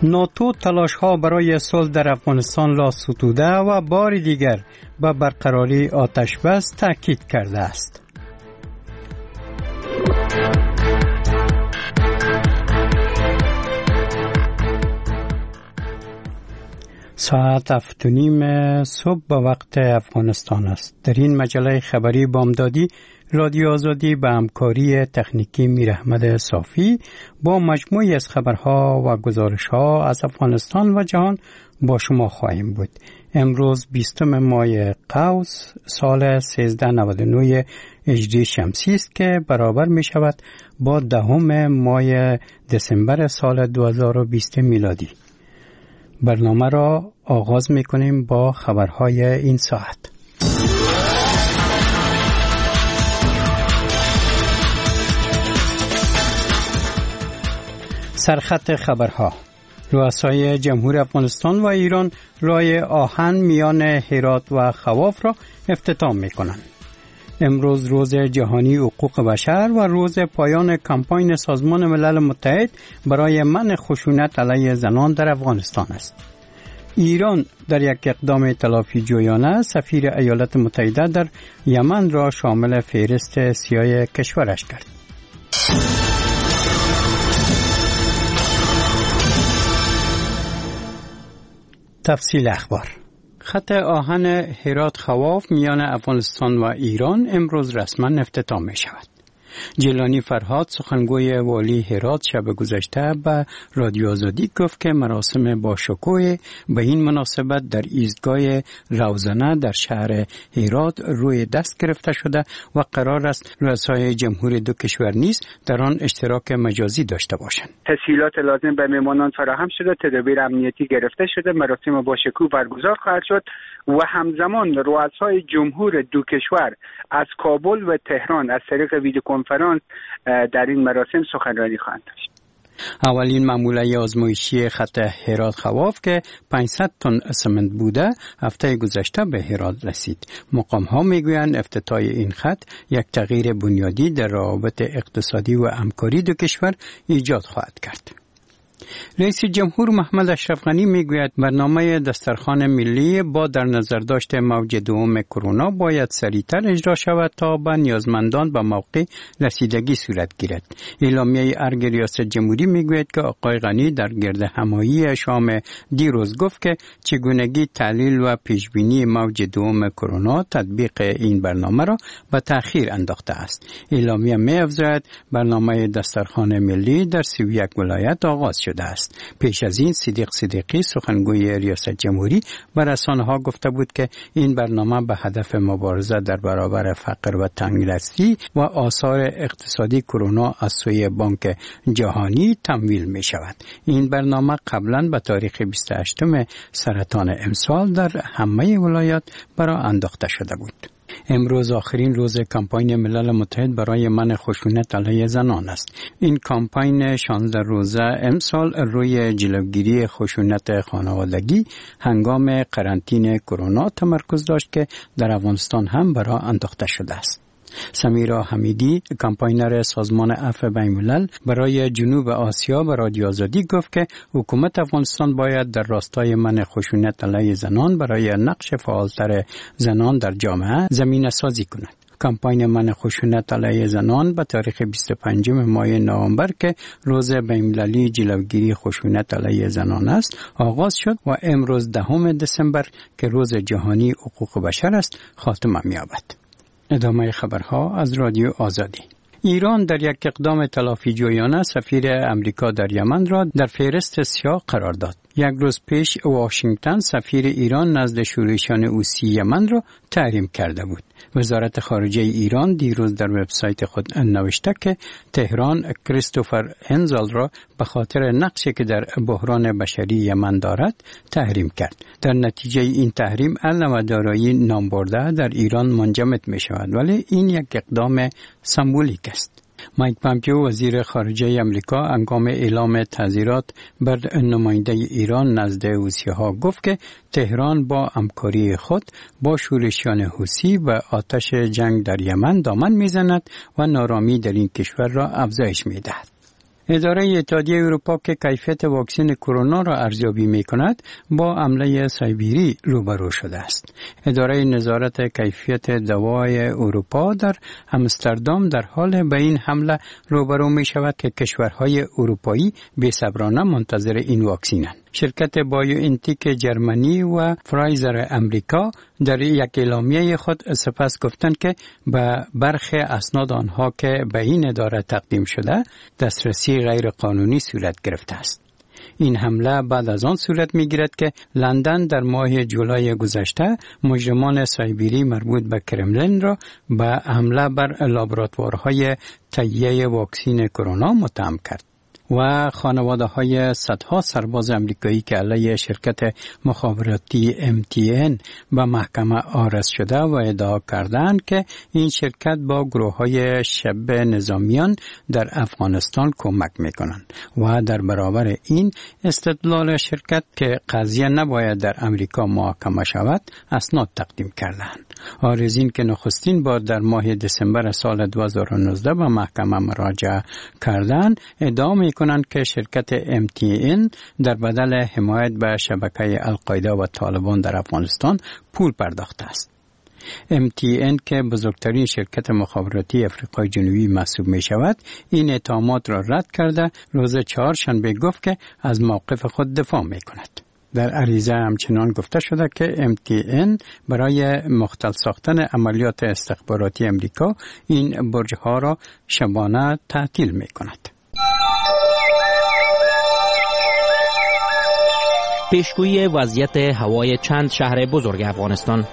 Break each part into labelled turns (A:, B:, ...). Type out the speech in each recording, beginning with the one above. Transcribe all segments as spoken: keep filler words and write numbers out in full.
A: ناتو تلاش‌ها برای صلح در افغانستان را ستوده و بار دیگر به برقراری آتش بس تاکید کرده است. ساعت هفت و نیم صبح به وقت افغانستان است. در این مجله خبری بامدادی رادیو آزادی به همکاری تکنیکی میر احمد صافی با مجموعی از خبرها و گزارش‌ها از افغانستان و جهان با شما خواهیم بود. امروز بیستم ماه قوس سال سیزده نود و نه هجری شمسی است که برابر می شود با دهم ماه دسامبر سال دو هزار و بیست میلادی. برنامه را آغاز می کنیم با خبرهای این ساعت. سرخط خبرها: رؤسای جمهور افغانستان و ایران راه آهن میان هرات و خواف را افتتاح می کنند. امروز روز جهانی حقوق بشر و روز پایان کمپاین سازمان ملل متحد برای منع خشونت علیه زنان در افغانستان است. ایران در یک اقدام تلافی جویانه سفیر ایالات متحده در یمن را شامل فهرست سیاه کشورش کرد. تفصیل اخبار: خط آهن هرات خواف میان افغانستان و ایران امروز رسما افتتاح می شود. جیلانی فرهاد سخنگوی والی هرات شب گذشته به رادیو آزادی گفت که مراسم با شکوه به این مناسبت در ایستگاه روزنه در شهر هرات روی دست گرفته شده و قرار است رؤسای جمهور دو کشور نیز در آن اشتراک مجازی داشته باشند.
B: تسهیلات لازم به مهمانان فراهم شده، تدابیر امنیتی گرفته شده، مراسم با شکوه برگزار خواهد شد و همزمان رؤسای جمهور دو کشور از کابل و تهران از طریق ویدیو کنفرانس در این مراسم سخنرانی خواهند داشت.
A: اولین ماموله آزمایشی خط هرات خواف که پانصد تن اسمنت بوده هفته گذشته به هرات رسید. مقام ها میگویند افتتاح این خط یک تغییر بنیادی در روابط اقتصادی و همکاری دو کشور ایجاد خواهد کرد. رئیس جمهور محمد اشرف غنی میگوید برنامه دسترخوان ملی با در نظر داشت موج دوم کرونا باید سریعتر اجرا شود تا به نیازمندان به موقع رسیدگی صورت گیرد. اعلامیه ارگ ریاست جمهوری میگوید که آقای غنی در گرد همایی شام دیروز گفت که چگونگی تحلیل و پیشبینی موج دوم کرونا تطبیق این برنامه را به تأخیر انداخته است. اعلامیه می‌افزاید برنامه دسترخوان ملی در سی و یک ولایت آغاز شده است. پیش از این صدیق صدیقی سخنگوی ریاست جمهوری به رسانه‌ها گفته بود که این برنامه به هدف مبارزه در برابر فقر و تنگدستی و آثار اقتصادی کرونا از سوی بانک جهانی تمویل می شود. این برنامه قبلا به تاریخ بیست و هشتم سرطان امسال در همه ولایات برای انداخته شده بود. امروز آخرین روز کمپاین ملل متحد برای منع خشونت علیه زنان است. این کمپاین شانزده روزه امسال روی جلوگیری خشونت خانوادگی هنگام قرنطینه کرونا تمرکز داشت که در افغانستان هم برای انداخته شده است. سمیرا حمیدی کمپاینر سازمان عفو بین‌الملل برای جنوب آسیا به رادیو آزادی گفت که حکومت افغانستان باید در راستای منع خشونت علیه زنان برای نقش فعالتر زنان در جامعه زمینه سازی کند. کمپاین منع خشونت علیه زنان به تاریخ بیست و پنجم ماه نوامبر که روز بین‌المللی جلوگیری خشونت علیه زنان است آغاز شد و امروز دهم دسامبر که روز جهانی حقوق بشر است خاتمه می‌یابد. ادامه خبرها از رادیو آزادی. ایران در یک اقدام تلافی جویانه سفیر امریکا در یمن را در فهرست سیاه قرار داد. یک روز پیش واشنگتن سفیر ایران نزد شورشیان حوثی یمن را تحریم کرده بود. وزارت خارجه ایران دیروز در وبسایت خود نوشته که تهران کریستوفر هنزل را به خاطر نقشی که در بحران بشری یمن دارد تحریم کرد. در نتیجه این تحریم علم و دارایی نامبرده در ایران منجمد می شود، ولی این یک اقدام سمبولیک است. مایک پامپیو وزیر خارجه امریکا هنگام اعلام تعزیرات بر نماینده ایران نزد حوثی‌ها گفت که تهران با همکاری خود با شورشیان حوثی و آتش جنگ در یمن دامن میزند و نارامی در این کشور را افزایش میدهد. اداره اتحادیه اروپا که کیفیت واکسن کرونا را ارزیابی می کند با حمله سایبری روبرو شده است. اداره نظارت کیفیت دوای اروپا در آمستردام در حال به این حمله روبرو می شود که کشورهای اروپایی بی‌صبرانه منتظر این واکسنند. شرکت بایوانتیک جرمنی و فرایزر امریکا در یک اعلامیه خود سپس گفتند که به برخی اسناد آنها که به این اداره تقدیم شده دسترسی غیر قانونی صورت گرفته است. این حمله بعد از آن صورت می گیرد که لندن در ماه جولای گذشته مجرمان سایبری مربوط به کرملین را به حمله بر لابراتوارهای تهیه واکسن کرونا متهم کرد. و خانواده های صدها سرباز امریکایی که علیه شرکت مخابراتی ام تی ان به محکمه عارض شده و ادعا کردند که این شرکت با گروه های شب نظامیان در افغانستان کمک میکنند و در برابر این استدلال شرکت که قضیه نباید در امریکا محاکمه شود اسناد تقدیم کردند. عارضین که نخستین بار در ماه دسامبر سال دو هزار و نوزده به محکمه مراجعه کردند ادعا کنند که شرکت ام تی ان در بدل حمایت به شبکه القاعده و طالبان در افغانستان پول پرداخته است. ام تی ان که بزرگترین شرکت مخابراتی افریقای جنوبی محسوب می شود، این اتهامات را رد کرده روز چهارشنبه گفت که از موقف خود دفاع می کند. در عریضه همچنان گفته شده که ام تی ان برای مختل ساختن عملیات استخباراتی امریکا این برج‌ها را شبانه تعطیل می کند.
C: پیشگویی وضعیت هوای چند شهر بزرگ افغانستان.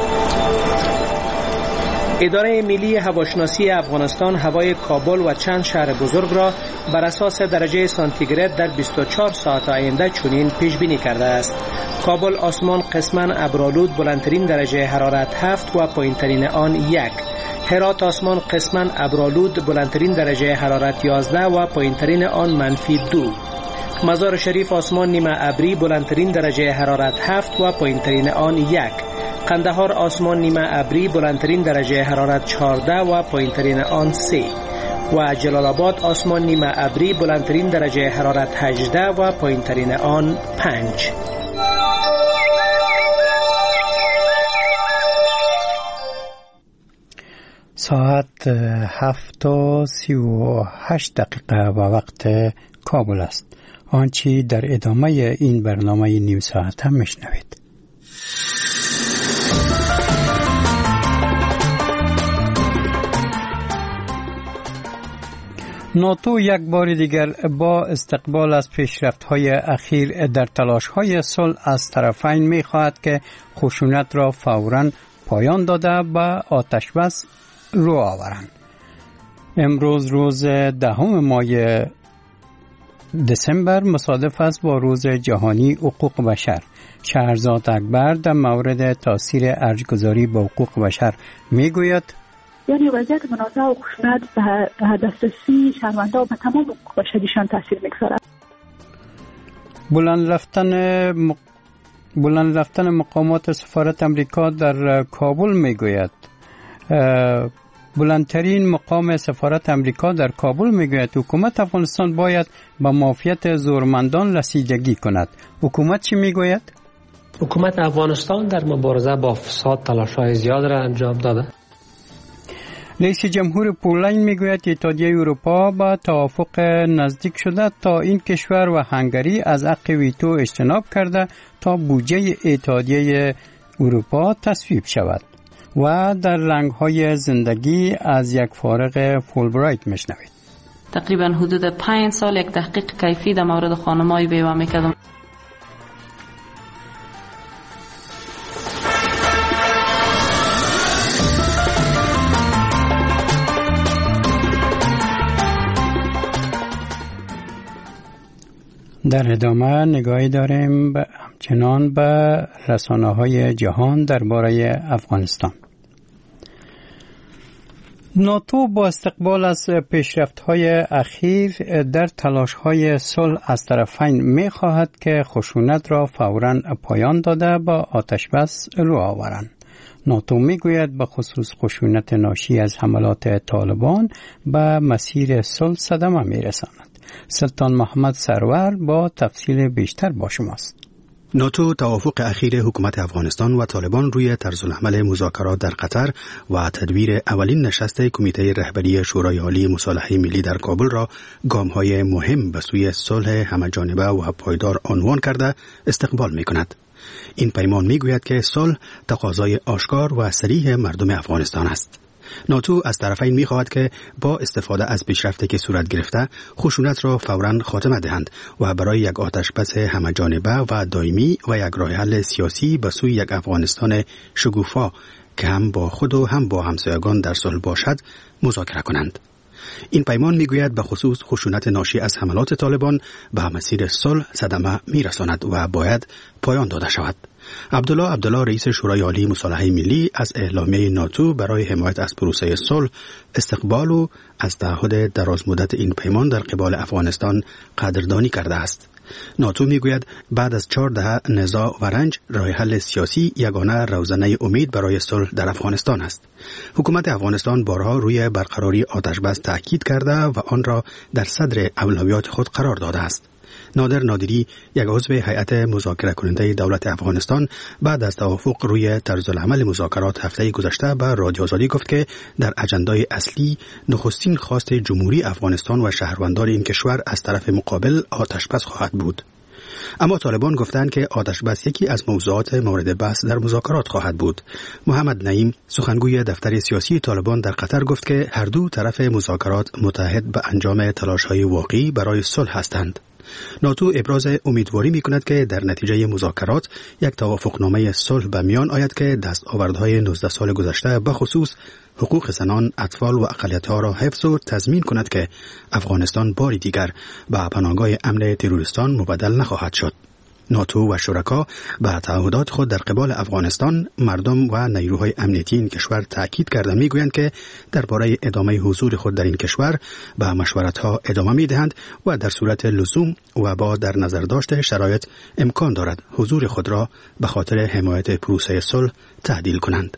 D: اداره ملی هواشناسی افغانستان هوای کابل و چند شهر بزرگ را بر اساس درجه سانتیگراد در بیست و چهار ساعت آینده چنین پیش بینی کرده است. کابل آسمان قسماً ابرآلود، بلندترین درجه حرارت هفت و پایینترین آن یک. هرات آسمان قسماً ابرآلود، بلندترین درجه حرارت یازده و پایینترین آن منفی دو. مزار شریف آسمان نیمه ابری، بلندترین درجه حرارت هفت و پایینترین آن یک. قندهار آسمان نیمه ابری، بلندترین درجه حرارت چهارده و پایینترین آن سه. و جلال آباد آسمان نیمه ابری، بلندترین درجه حرارت هجده و پایینترین آن پنج.
A: ساعت هفت و سی و هشت دقیقه و وقت کابل است. آنچه در ادامه این برنامه نیم ساعت هم میشنوید. ناتو یک بار دیگر با استقبال از پیشرفت‌های اخیر در تلاش‌های صلح از طرفین می‌خواهد که خشونت را فوراً پایان داده به آتش‌بس رو آورند. امروز روز دهم ماه دسامبر مصادف است با روز جهانی حقوق بشر. شهرزاد اکبر در مورد تاثیر ارجگذاری به حقوق بشر میگوید
E: یعنی وضعیت منازعه و خشونت به دسترسی شهروندا و به تمام حقوق بشریشان تاثیر میگذارد.
A: بلند رفتن م... بلند رفتن مقامات سفارت امریکا در کابل میگوید بلندترین مقام سفارت امریکا در کابل میگوید حکومت افغانستان باید با مافیت زورمندان رسیدگی کند. حکومت چی میگوید؟
F: حکومت افغانستان در مبارزه با فساد تلاش‌های زیاد را انجام داده.
A: رئیس جمهور پولند میگوید اتحادیه اروپا با توافق نزدیک شده تا این کشور و هنگری از حق ویتو اجتناب کرده تا بودجه اتحادیه اروپا تصویب شود. و در رنگ‌های زندگی از یک فارغ فولبرایت میشنوید.
G: تقریبا حدود پنج سال یک تحقیق کیفی در مورد خانم‌های بیوه میکردم.
A: در ادامه نگاهی داریم به همچنان به رسانه‌های جهان درباره افغانستان. ناتو با استقبال از پیشرفت‌های اخیر در تلاش‌های صلح از طرفین می‌خواهد که خشونت را فوراً پایان داده با آتش‌بس رو آورند. ناتو میگوید به خصوص خشونت ناشی از حملات طالبان به مسیر صلح صدمه می‌رساند. سلطان محمد سرور با تفصیل بیشتر با شماست.
H: ناتو توافق اخیر حکومت افغانستان و طالبان روی طرزالعمل مذاکرات در قطر و تدبیر اولین نشست کمیته رهبری شورای عالی مصالحه ملی در کابل را گام‌های مهم به سوی صلح همه‌جانبه و پایدار عنوان کرده استقبال می‌کند. این پیمان می‌گوید که صلح تقاضای آشکار و صریح مردم افغانستان است. ناتو از طرفین می‌خواهد که با استفاده از پیشرفتی که صورت گرفته خشونت را فوراً خاتمه دهند و برای یک آتشبس همه‌جانبه و دائمی و یک راه حل سیاسی به سوی یک افغانستان شکوفا که هم با خود و هم با همسایگان در صلح باشد مذاکره کنند. این پیمان میگوید به خصوص خشونت ناشی از حملات طالبان به مسیر صلح صدمه میرساند و باید پایان داده شود. عبدالله عبدالله رئیس شورای عالی مصالحه ملی از اعلامیه ناتو برای حمایت از پروسه صلح استقبال و از تعهد درازمدت این پیمان در قبال افغانستان قدردانی کرده است. ناتو میگوید بعد از چهار دهه نزاع و رنج راه حل سیاسی یگانه روزنه امید برای صلح در افغانستان است. حکومت افغانستان بارها روی برقراری آتشبس تاکید کرده و آن را در صدر اولویات خود قرار داده است. نادر نادری یک عضو هیئت مذاکره کننده دولت افغانستان بعد از توافق روی طرزالعمل مذاکرات هفته گذشته به رادیو آزادی گفت که در اجندای اصلی نخستین خواست جمهوری افغانستان و شهروندان این کشور از طرف مقابل آتشبس خواهد بود. اما طالبان گفتند که آتشبس یکی از موضوعات مورد بحث در مذاکرات خواهد بود. محمد نعیم سخنگوی دفتر سیاسی طالبان در قطر گفت که هر دو طرف مذاکرات متحد به انجام تلاش‌های واقعی برای صلح هستند. ناتو ابراز امیدواری می‌کند که در نتیجه مذاکرات یک توافقنامه صلح به میان آید که دستاوردهای نوزده سال گذشته به خصوص حقوق زنان، اطفال و اقلیت‌ها را حفظ و تضمین کند که افغانستان باری دیگر به پناهگاه امن تروریستان مبدل نخواهد شد. ناتو و شرکا به تعهدات خود در قبال افغانستان، مردم و نیروهای امنیتی این کشور تاکید کرده میگویند که درباره ادامه حضور خود در این کشور به مشورت‌ها ادامه میدهند و در صورت لزوم و با در نظر داشت شرایط امکان دارد حضور خود را به خاطر حمایت پروسه صلح تعدیل کنند.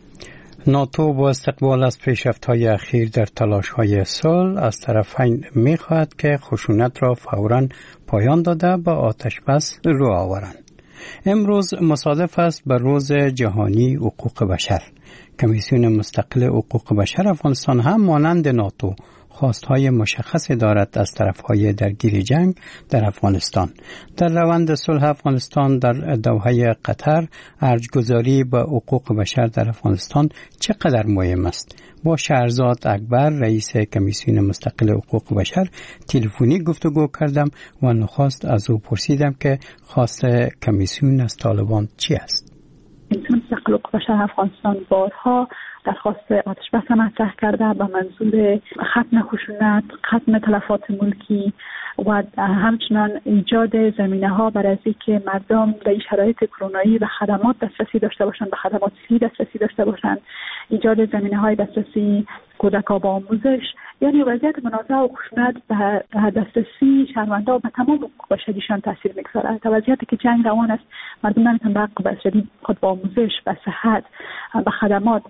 A: ناتو با استقبال از پیشرفت‌های اخیر در تلاش‌های صلح از طرفین می‌خواهد که خشونت را فوراً پایان داده به آتشبس رو آورند. امروز مصادف است به روز جهانی حقوق بشر. کمیسیون مستقل حقوق بشر افغانستان هم مانند ناتو خواستهای مشخصی دارد از طرفهای درگیر جنگ در افغانستان. در روند صلح افغانستان در دوحه قطر ارجگذاری به حقوق بشر در افغانستان چقدر مهم است؟ با شهرزاد اکبر رئیس کمیسیون مستقل حقوق بشر تلفنی گفتگو کردم و نخست از او پرسیدم که خواست کمیسیون از طالبان چی است؟
E: کمیسیون مستقل حقوق بشر افغانستان بارها درخواست آتشبس مطرح کرده به منظور ختم خشونت، ختم تلفات ملکی و همچنان ایجاد زمینه‌ها برای اینکه مردم در شرایط کرونایی به خدمات دسترسی داشته باشند، به خدمات صحی دسترسی داشته باشند، ایجاد زمینه‌های دسترسی کودکان با آموزش، یعنی وضعیت منازعه و خشونت به دسترسی شهروندان به تمام حقوق بشریشان تاثیر می‌گذارد. تا وضعیتی که جنگ روان است، مردم نمی‌تونن به حقوق بشری خود با آموزش، به صحت، به خدمات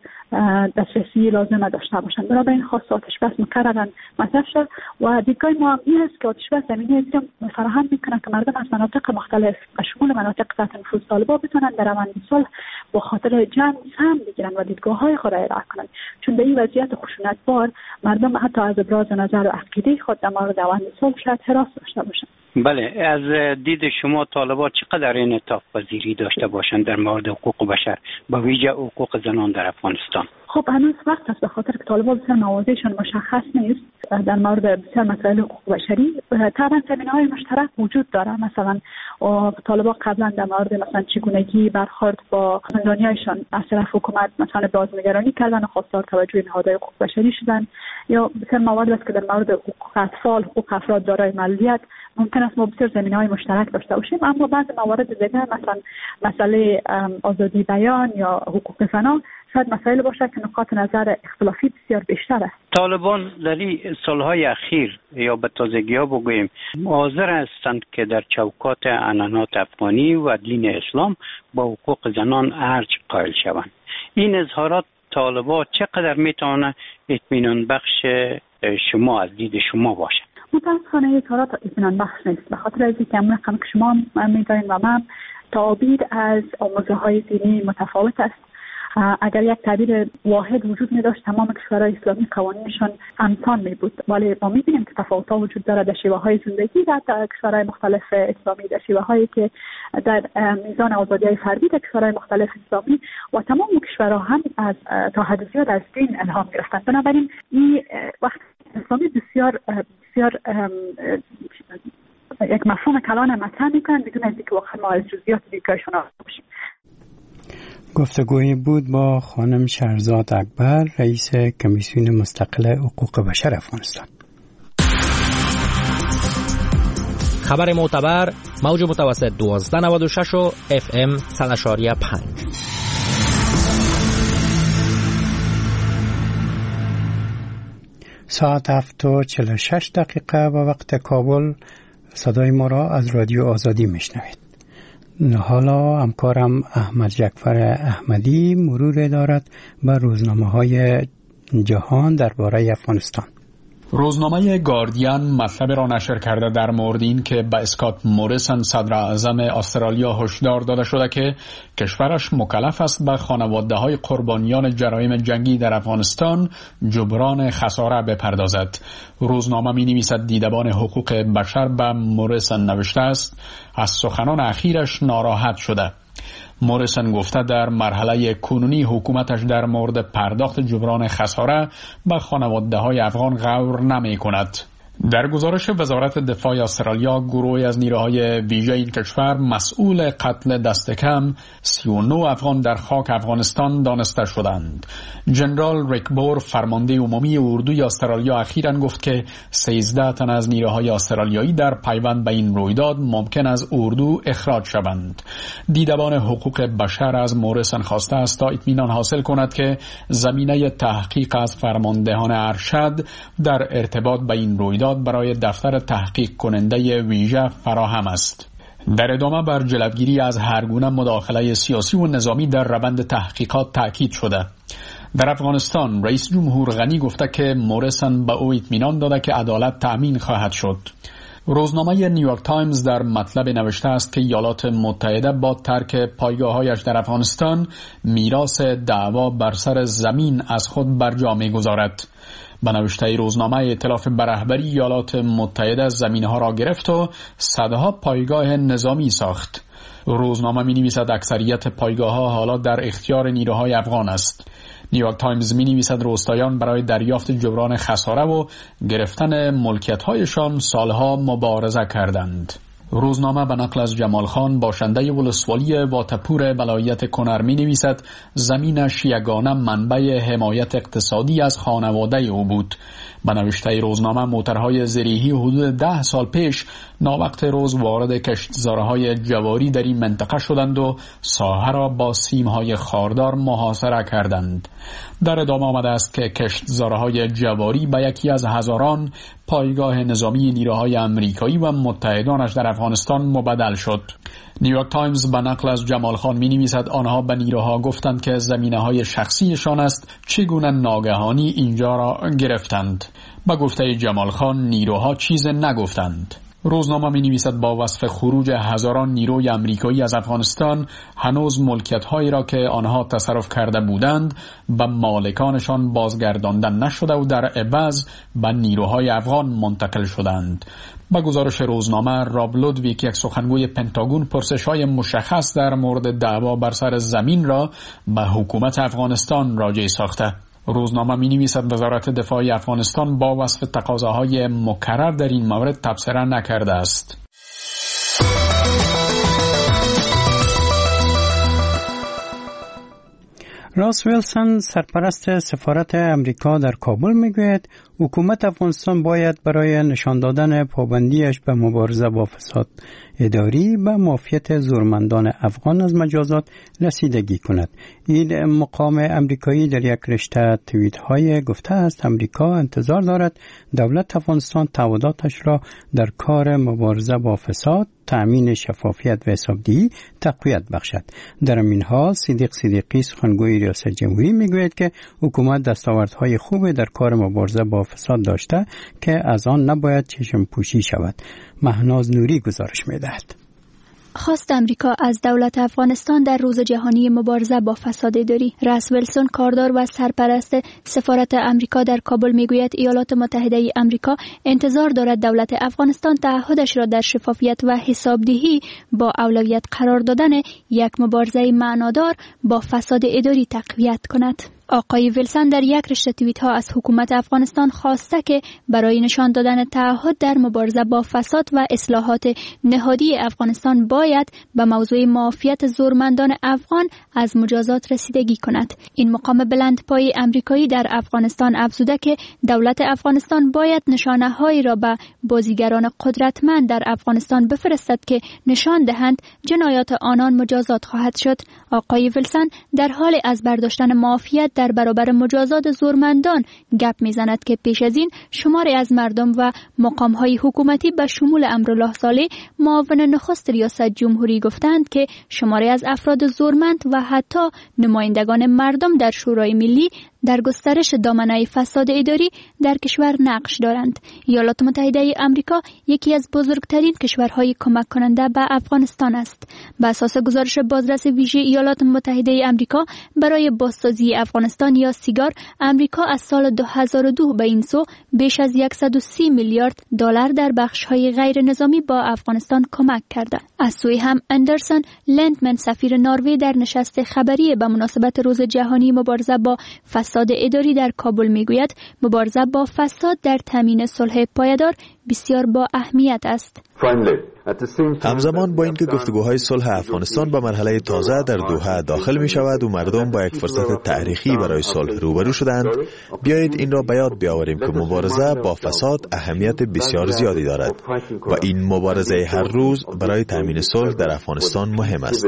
E: دسترسی لازم داشته باشند. بنابراین خواست آتشبس مکرراً مطرح شد و دیدگاه ما این است که آتشبس زمینه فراهم می‌کنه که مردم از مناطق مختلف به شمول مناطق تحت نفوذ طالبان بتونن در روند صلح با خاطر جنگ سهم بگیرن و دیدگاه‌های خود را ارائه کنند. چون به این وضعیت خشونت بار مردم حتی از ابراز نظر و عقیده خود در مورد روند صلح شاید هراس داشته باشند.
B: بله، از دید شما طالبان چقدر انعطاف پذیری داشته باشند در مورد حقوق بشر با ویژه حقوق زنان در افغانستان؟
E: خب هنوز وقت است، به خاطر که طالبان بسیار مواضعشان مشخص نیست در مورد بسیار مسائل حقوق بشری. طبعا زمینه‌های مشترک وجود داره. مثلا طالبان قبلا در مورد مثلا چگونگی برخورد با زندانیایشان از طرف حکومت مثلا بازنگرانی کردن و خواستار توجه نهادهای حقوق بشری شدن، یا بسیار موارد است که در مورد حقوق اطفال، حقوق افراد دارای معلولیت ممکن است ما بسیار زمینه‌های مشترک داشته باشیم، اما بعض موارد دیگر مثلا مسئله آزادی بیان یا حقوق زنان شاید مسائل باشه که نقاط نظر اختلافی بسیار بیشتر است.
B: طالبان در این سالهای اخیر یا به تازگی‌ها بگوییم حاضر هستند که در چوکات عنعنات افغانی و دین اسلام با حقوق زنان ارج قائل شوند. این اظهارات طالبان چقدر میتونه اطمینان بخش شما از دید شما باشه؟
E: متاسفانه اظهارات اطمینان بخش نیست، به خاطر از اینکه اون رقم که شما می‌دانید و من تعبیر از آموزه‌های دینی متفاوت است. اگر یک تعبیر واحد وجود می داشت تمام کشورهای اسلامی قوانینشان همسان می بود، ولی ما می بینیم که تفاوت‌ها وجود دارد در شیوه های زندگی در کشورهای مختلف اسلامی، در شیوه هایی که در میزان آزادی‌های فردی در کشورهای مختلف اسلامی و تمام کشورها هم از تا حد زیاد از دین الهام گرفتند. بنابراین این وقت اسلامی بسیار بسیار یک مفهوم کلان مطرح می‌کنند بدون از اینکه واقعا ما از جزئیات دیگرشون آگاه باشیم.
A: گفتگویی بود با خانم شهرزاد اکبر، رئیس کمیسیون مستقل حقوق بشر افغانستان.
C: خبر معتبر موج متوسط دوازده نود و شش و اف ام صد و پنج.
A: ساعت هفت و چهل و شش دقیقه و وقت کابل. صدای ما را از رادیو آزادی میشنوید. حالا همکارم احمد جعفر احمدی مرور دارد بر روزنامه‌های جهان درباره افغانستان.
I: روزنامه گاردین مطلب را نشر کرده در مورد این که به اسکات موریسن صدر اعظم استرالیا هشدار داده شده که کشورش مکلف است به خانواده‌های قربانیان جرایم جنگی در افغانستان جبران خساره بپردازد. روزنامه می‌نویسد دیدبان حقوق بشر به موریسن نوشته است از سخنان اخیرش ناراحت شده. موریسن گفته در مرحله کنونی حکومتش در مورد پرداخت جبران خساره به خانواده‌های افغان غور نمی‌کند. در گزارش وزارت دفاع استرالیا، گروهی از نیروهای ویژه این کشور مسئول قتل دست کم سی و نه افغان در خاک افغانستان دانسته شدند. جنرال ریک بور، فرمانده عمومی اردوی استرالیا، اخیراً گفت که سیزده تن از نیروهای استرالیایی در پیوند به این رویداد ممکن است اردو اخراج شوند. دیدبان حقوق بشر از موریسن خواسته است تا اطمینان حاصل کند که زمینه تحقیق از فرماندهان ارشد در ارتباط به این رویداد برای دفتر تحقیق کننده ویژه فراهم است. در ادامه بر جلوگیری از هرگونه مداخله سیاسی و نظامی در روند تحقیقات تاکید شده. در افغانستان رئیس جمهور غنی گفته که موریسن به او اطمینان داده که عدالت تأمین خواهد شد. روزنامه نیویورک تایمز در مطلب نوشته است که ایالات متحده با ترک پایگاه‌هایش در افغانستان میراث دعوا بر سر زمین از خود بر جا می‌گذارد. به نوشته روزنامه ائتلاف بر رهبری ایالات متحده زمین‌ها را گرفت و صدها پایگاه نظامی ساخت. روزنامه می‌نویسد اکثریت پایگاه‌ها حالا در اختیار نیروهای افغان است. نیویورک تایمز می‌نویسد روستاییان برای دریافت جبران خساره و گرفتن ملکیت‌هایشان سالها مبارزه کردند. روزنامه به نقل از جمال خان، باشنده ولسوالی واتپور ولایت کنر، می‌نویسد زمینش یگانه منبع حمایت اقتصادی از خانواده او بود. به نوشته روزنامه موترهای زریحی حدود ده سال پیش ناوقت روز وارد کشتزارهای جواری در این منطقه شدند و ساحه را با سیمهای خاردار محاصره کردند. در ادامه آمده است که کشتزارهای جواری به یکی از هزاران پایگاه نظامی نیروهای امریکایی و متحدانش در افغانستان مبدل شد. نیویورک تایمز به نقل از جمال خان می نویسد آنها به نیروها گفتند که زمینه های شخصیشان است، چگونه ناگهانی اینجا را گرفتند. به گفته جمال خان نیروها چیز نگفتند. روزنامه می نویسد با وصف خروج هزاران نیروی امریکایی از افغانستان هنوز ملکیت هایی را که آنها تصرف کرده بودند به مالکانشان بازگردانده نشده و در عوض به نیروهای افغان منتقل شدند. با گزارش روزنامه، راب لودویک، یک سخنگوی پنتاگون، پرسش‌های مشخص در مورد دعوا بر سر زمین را به حکومت افغانستان راجع ساخته. روزنامه می‌نویسد وزارت دفاع افغانستان با وصف تقاضاهای مکرر در این مورد تبصره نکرده است.
A: راس ویلسون، سرپرست سفارت امریکا در کابل، میگوید حکومت افغانستان باید برای نشان دادن پابندیش به مبارزه با فساد اداری به معافیت زورمندان افغان از مجازات رسیدگی کند. این مقام امریکایی در یک رشته توییت های گفته است امریکا انتظار دارد دولت افغانستان تعهداتش را در کار مبارزه با فساد تأمین شفافیت و حسابدهی تقویت بخشد. در این حال صدیق صدیقی سخنگوی ریاست جمهوری میگوید که حکومت دستاوردهای خوب در کار مبارزه با فساد داشته که از آن نباید چشم پوشی شود. مهناز نوری گزارش میدهد.
J: خواست امریکا از دولت افغانستان در روز جهانی مبارزه با فساد اداری. راس ویلسون، کاردار و سرپرست سفارت امریکا در کابل، میگوید ایالات متحده امریکا انتظار دارد دولت افغانستان تعهدش را در شفافیت و حسابدهی با اولویت قرار دادن یک مبارزه معنادار با فساد اداری تقویت کند. آقای ویلسون در یک رشته توییت ها از حکومت افغانستان خواسته که برای نشان دادن تعهد در مبارزه با فساد و اصلاحات نهادی افغانستان باید به موضوع معافیت زورمندان افغان از مجازات رسیدگی کند. این مقام بلندپایه امریکایی در افغانستان افزوده که دولت افغانستان باید نشانه هایی را به بازیگران قدرتمند در افغانستان بفرستد که نشان دهند جنایات آنان مجازات خواهد شد. آقای ویلسون در حال از برداشتن معافیت در برابر مجازات زورمندان گپ میزند که پیش از این شماری از مردم و مقام‌های حکومتی به شمول امرالله صالح، معاون نخست ریاست جمهوری، گفتند که شماری از افراد زورمند و حتی نمایندگان مردم در شورای ملی در گسترش دامنه فساد اداری در کشور نقش دارند. ایالات متحده آمریکا یکی از بزرگترین کشورهای کمک کننده به افغانستان است. بر اساس گزارش بازرس ویژه ایالات متحده آمریکا برای بازسازی افغانستان یا سیگار، آمریکا از سال دو هزار و دو به این سو بیش از صد و سی میلیارد دلار در بخش‌های غیر نظامی با افغانستان کمک کرده. از سوی هم اندرسون لندمن، سفیر نروژ، در نشست خبری به مناسبت روز جهانی مبارزه با فساد اداری در کابل میگوید مبارزه با فساد در تامین صلح پایدار بسیار با اهمیت است.
K: همزمان با اینکه گفتگوهای صلح افغانستان به مرحله تازه در دوحه داخل می شود و مردم با یک فرصت تاریخی برای صلح روبرو شدند، بیایید این را به یاد بیاوریم که مبارزه با فساد اهمیت بسیار زیادی دارد و این مبارزه هر روز برای تامین صلح در افغانستان مهم است.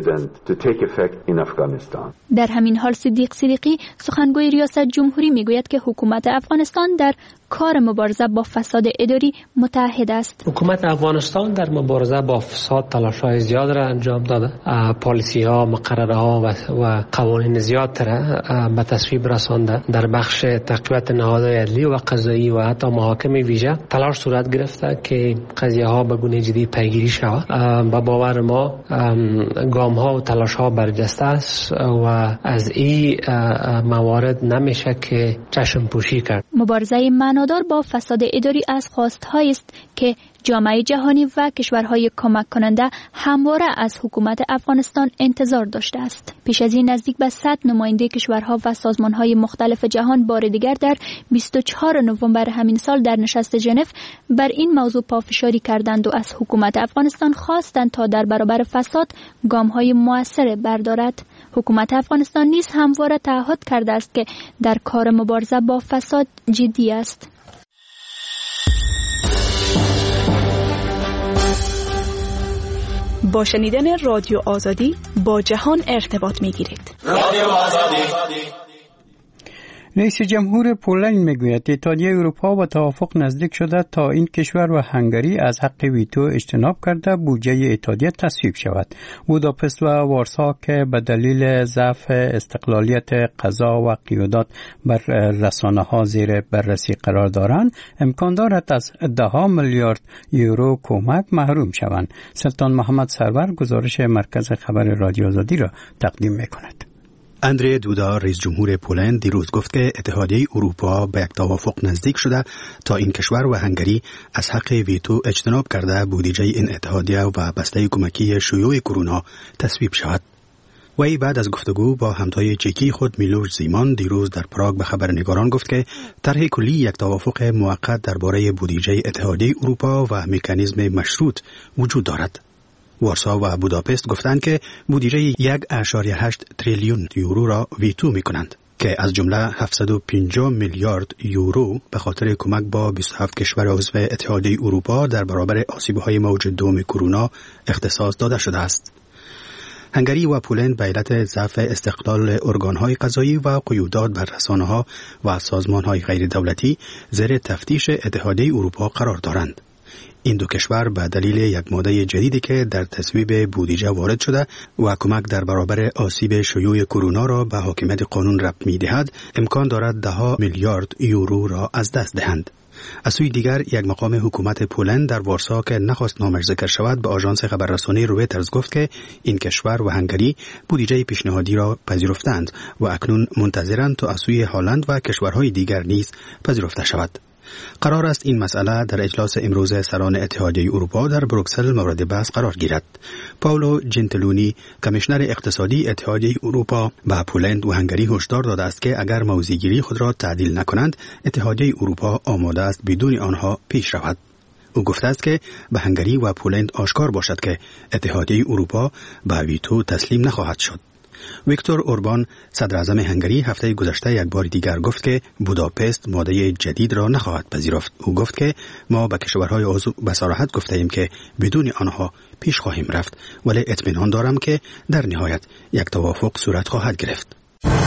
J: در همین حال صدیق صدیقی، سخنگوی ریاست جمهوری، میگوید که حکومت افغانستان در کار مبارزه با فساد اداری متحد است.
F: حکومت افغانستان در مبارزه با فساد تلاش‌های زیاد را انجام داده. پالیسی‌ها، مقرره‌ها و, و قوانین زیاد را به تصویب رسانده. در بخش تقویت نهادهای عدلی و قضایی و حتی محاکم ویژه تلاش صورت گرفته که قضیه‌ها به گونه جدی پیگیری شود. با باور ما گام‌ها و تلاش‌ها برجسته است و از این موارد نمیشه که چشم پوشی کرد.
J: مبارزه معنادار با فساد اداری از خواست‌هایی است که جامعه جهانی و کشورهای کمک کننده همواره از حکومت افغانستان انتظار داشته است. پیش از این نزدیک به صد نماینده کشورها و سازمانهای مختلف جهان بار دیگر در بیست و چهارم نوامبر همین سال در نشست ژنو بر این موضوع پافشاری کردند و از حکومت افغانستان خواستند تا در برابر فساد گام‌های مؤثر بردارد. حکومت افغانستان نیز همواره تعهد کرده است که در کار مبارزه با فساد جدی است.
L: با شنیدن رادیو آزادی با جهان ارتباط می‌گیرید. رادیو آزادی.
A: رئیس جمهور پولند میگوید اتحادیه اروپا با توافق نزدیک شده تا این کشور و هنگری از حق ویتو اجتناب کرده بودجه اتحادیه تصویب شود. بوداپست و وارسا که به دلیل ضعف استقلالیت قضا و قیادات بر رسانه‌ها زیر بررسی قرار دارند، امکان دارد از ده میلیارد یورو کمک محروم شوند. سلطان محمد سرور گزارش مرکز خبر رادیو آزادی را تقدیم می‌کند.
H: اندری دودا، رئیس جمهور پولند، دیروز گفت که اتحادیه اروپا به یک توافق نزدیک شده تا این کشور و هنگری از حق ویتو اجتناب کرده بودجه این اتحادیه و بسته کمکی شیوع کرونا تصویب شود. وی بعد از گفتگو با همتای چکی خود میلوش زیمان دیروز در پراگ به خبرنگاران گفت که طرح کلی یک توافق موقت درباره بودجه اتحادیه اروپا و مکانیزم مشروط وجود دارد. وارسا و بوداپست گفتند که بودجه یک اشاریه هشت تریلیون یورو را ویتو می کنند که از جمله هفتصد و پنجاه میلیارد یورو به خاطر کمک با بیست و هفت کشور عضو اتحادیه اروپا در برابر آسیب‌های موج دوم کرونا اختصاص داده شده است. هنگری و پولند به علت ضعف استقلال ارگان‌های قضایی و قیودات بر رسانه‌ها و سازمان‌های غیر دولتی زیر تفتیش اتحادیه اروپا قرار دارند. این دو کشور به دلیل یک ماده جدیدی که در تصویب بودجه وارد شده و کمک در برابر آسیب شیوع کرونا را به حاکمیت قانون ربط می‌دهد، امکان دارد ده میلیارد یورو را از دست دهند. از سوی دیگر یک مقام حکومت پولند در وارسا که نخواست نامش ذکر شود به آژانس خبررسانی رویترز گفت که این کشور و هنگری بودجه پیشنهادی را پذیرفتند و اکنون منتظرند تا از سوی هلند و کشورهای دیگر نیز پذیرفته شود. قرار است این مسئله در اجلاس امروز سران اتحادیه اروپا در بروکسل مورد بحث قرار گیرد. پاولو جنتلونی کمیشنر اقتصادی اتحادیه اروپا به پولند و هنگری هشدار داده است که اگر موضع‌گیری خود را تعدیل نکنند اتحادیه اروپا آماده است بدون آنها پیش رود. او گفته است که به هنگری و پولند آشکار باشد که اتحادیه اروپا به ویتو تسلیم نخواهد شد. ویکتور اوربان صدر اعظم هنگری هفته گذشته یک بار دیگر گفت که بوداپست ماده جدید را نخواهد پذیرفت. او گفت که ما به کشورهای عضو به صراحت گفته ایم که بدون آنها پیش خواهیم رفت، ولی اطمینان دارم که در نهایت یک توافق صورت خواهد گرفت.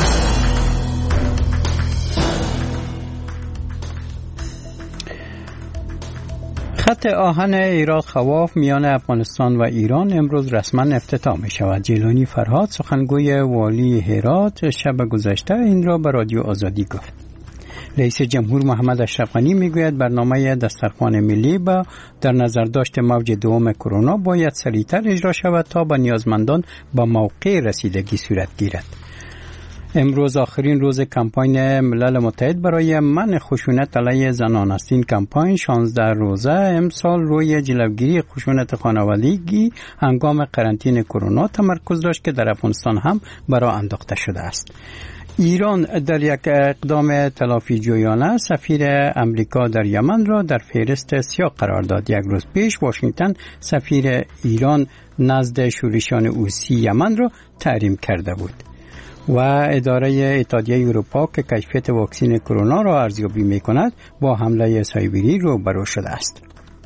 A: خط آهن هرات خواف میان افغانستان و ایران امروز رسما افتتاح می شود. جیلانی فرهاد سخنگوی والی هرات شب گذشته این را به رادیو آزادی گفت. رئیس جمهور محمد اشرف غنی میگوید برنامه دسترخوان ملی با در نظر داشت موج دوم کرونا باید سریعتر اجرا شود تا به نیازمندان با موقع رسیدگی صورت گیرد. امروز آخرین روز کمپاین ملل متحد برای منع خشونت علیه زنان است. این کمپاین شانزده روزه امسال روی جلوگیری خشونت خانوادگی هنگام قرنطینه کرونا تمرکز داشت که در افغانستان هم برای انداخته شده است. ایران در یک اقدام تلافی جویانه سفیر امریکا در یمن را در فهرست سیاه قرار داد. یک روز پیش واشنگتن سفیر ایران نزد شورشیان حوثی یمن را تحریم کرده بود. و اداره اتحادیه اروپا که کیفیت واکسن کرونا را ارزیابی می‌کند با حمله سایبری روبرو شده است.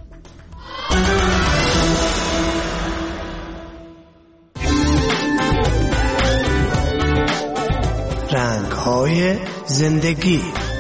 M: رنگ‌های زندگی.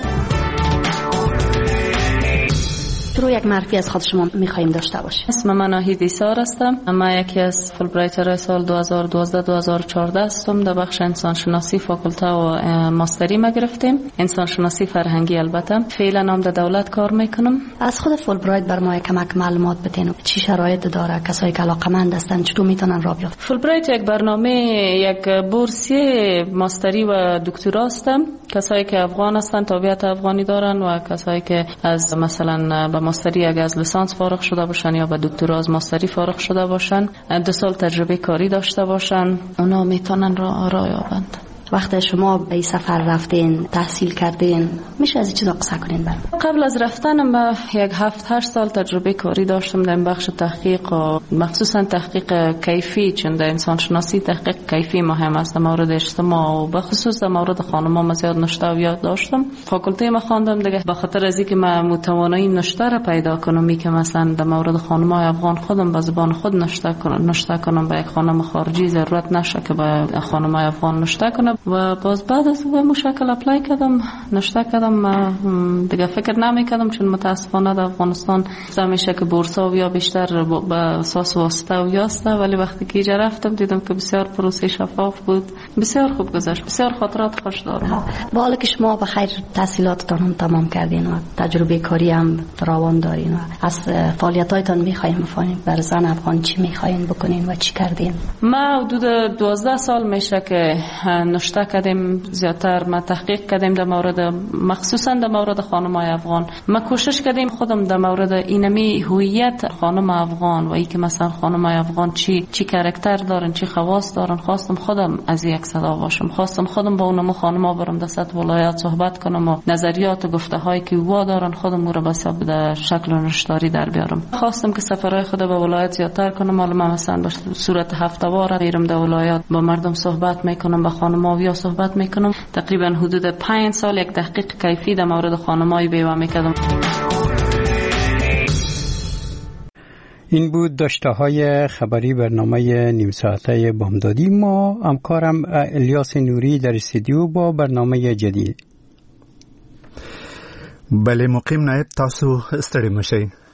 N: رو یک معرفی از خود شما می‌خوایم داشته باشیم.
G: اسم من ناهید ایسار هستم. من یکی از فولبرایترهای سال دو هزار و دوازده دو هزار و چهارده هستم. در بخش انسان شناسی فاکولته و ماستری ما گرفتیم. انسان شناسی فرهنگی البته. فعلا نام در دولت کار میکنم.
N: از خود فولبرایت بر ما کمک معلومات بدین. چی شرایط داره؟ کسایی که علاقه‌مند هستن چطور میتونن راه بیفتن؟
G: فولبرایت یک برنامه یک بورسیه ماستری و دکترا است. کسایی که افغان هستن تابعیت افغانی دارن و کسایی که از مثلا به ماستری اگه از لیسانس فارغ شده باشن یا به دکترا از ماستری فارغ شده باشن، دو سال تجربه کاری داشته باشن، اونا میتونن راه را یابند.
N: وقتی شما به این سفر رفتین تحصیل کردین میشه از این چیزا قصه کنین برام؟
G: قبل از رفتنم به یک هفت هشت سال تجربه کاری داشتم در بخش تحقیق و مخصوصا تحقیق کیفی، چون در انسان شناسی تحقیق کیفی مهم است. در مورد اجتماع و به خصوص در مورد خانم‌ها ما زیاد نشته و یاد داشتم. فاکولته ما خواندم دیگه به خاطر از اینکه من متوانایی نشته را پیدا کنم که مثلا در مورد خانم‌های افغان خودم به زبان خود نشته کنم نشته کنم به یک خانم خارجی ضرورت نشه که به خانم‌های افغان نشته کنم و باز بعد از به مشکل اپلای کردم نشته کردم. دیگه فکر نمی کردم چون متاسفانه در افغانستان همیشه که بورسا و یا بیشتر به اساس واسطه و یاسته، ولی وقتی که اینجا رفتم دیدم که بسیار پروسه شفاف بود، بسیار خوب گذشت، بسیار خاطرات خوش دارم.
N: با حالی که شما به خیر تحصیلاتتان هم تمام کردین و تجربه کاری هم فراوان دارین و از فعالیتاتون می‌خوایم بفهمیم بر زن افغان چی می‌خواین بکنین و چی کردین؟
G: ما حدود دوازده سال میشه که نشته کردیم، زیادتر ما تحقیق کردیم در مورد مخصوصا در مورد خانم‌های افغان. ما کوشش کردیم خودم در مورد اینمی هویت خانم افغان و ای که مثلا خانم‌های افغان چی چی کاراکتر دارن، چی خواص دارن، خواستم خودم از یک صدا باشم، خواستم خودم با اونم خانم‌ها برم در سطح ولایت صحبت کنم و نظریات و گفته‌هایی که وا دارن خودم رو به در شکل نشتاری در بیارم. خواستم که سفرهای خود به ولایت زیادتر کنم. حالا من مثلا به صورت هفته‌وار میرم در ولایت با مردم صحبت میکنم، با خانم‌ها و صحبت میکنم. تقریبا حدود پنج سال یک تحقیق کیفی در مورد خانم‌های بیوه میکردم.
A: این بود داشته‌های خبری برنامه نیم ساعته بامدادی. ما همکارم الیاس نوری در استودیو با برنامه جدید.
H: بله مقیم نایب تاسو ستړي مشئ.